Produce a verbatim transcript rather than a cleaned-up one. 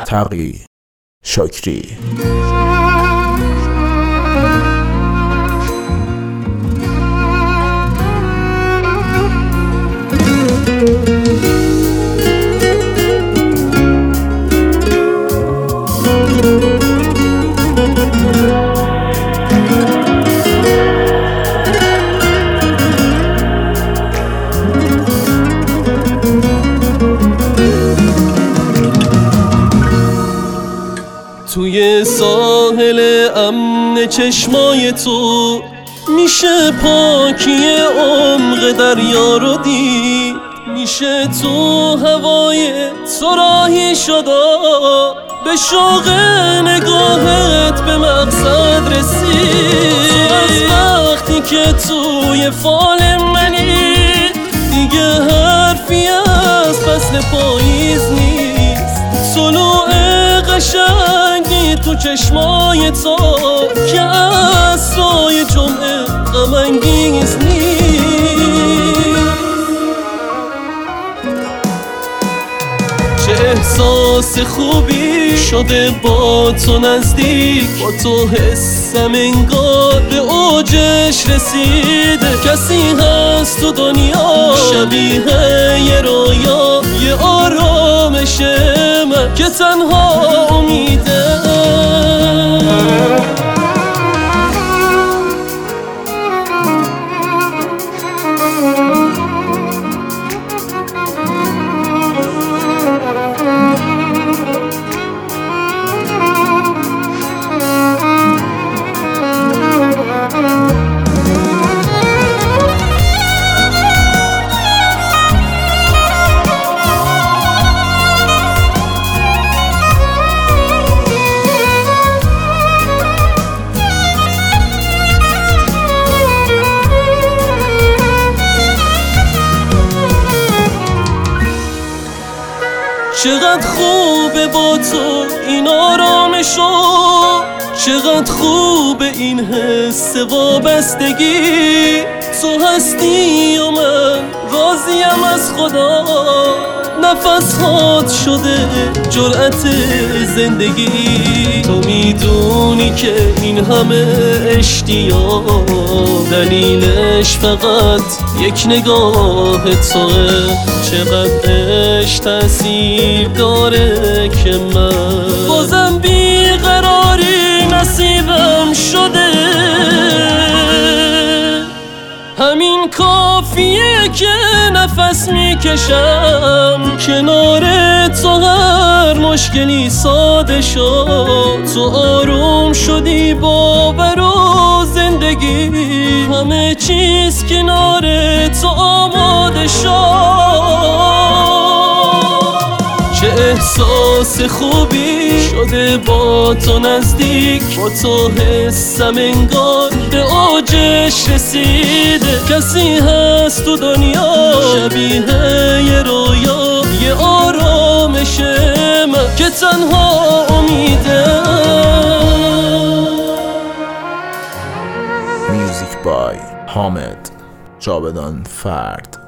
تقی شکری. توی ساحل امن چشمای تو میشه پاکی عمق دریا رو دید، میشه تو هوای تو راهی شدا، به شوق نگاهت به مقصد رسید. تو از وقتی که توی فال منی دیگه حرفی از فصل پاییز نیست. طلوع قشنگی تو چشمای تو که عصای جمعه غم انگیز نیست. چه احساس خوبی شده با تو نزدیک، با تو حسم انگار به اوجش رسیده. کسی هست تو دنیا شبیه یه رویا، یه آرامش من که تنها امیده. چقدر خوبه با تو این آرامشو، چقدر خوبه این حس وابستگی. تو هستی و من راضیم از خدا، نفس هات شده جرأت زندگی. تو میدونی که این همه اشتیاق دلیلش فقط یک نگاه توه. چقدر عشق تأثیر داره که من بازم بیقراری نصیبم شده. همین کافیه که نفس میکشم کنار تو، هر مشکلی ساده شد. تو آروم شدی باور و زندگی، همه چیز کنار تو آماده شد. چه احساس خوبی شده با تو نزدیک، با تو حسم انگار به اوجش رسیده. کسی هست تو دنیا شبیه یه رویا، یه آرامش من که تنها امیده. میوزیک بای حامد جاودان فرد.